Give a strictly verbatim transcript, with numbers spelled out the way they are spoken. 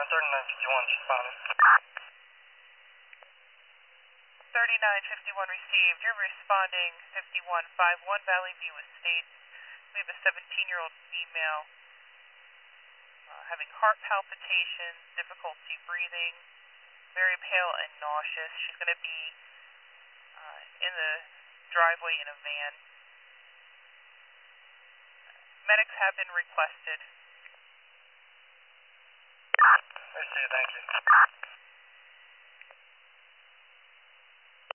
thirty-nine fifty-one, responding. thirty-nine fifty-one received. You're responding fifty-one fifty-one Valley View Estates. We have a seventeen-year-old female uh, having heart palpitations, difficulty breathing, very pale and nauseous. She's going to be uh, in the driveway in a van. Medics have been requested. I see, thank you.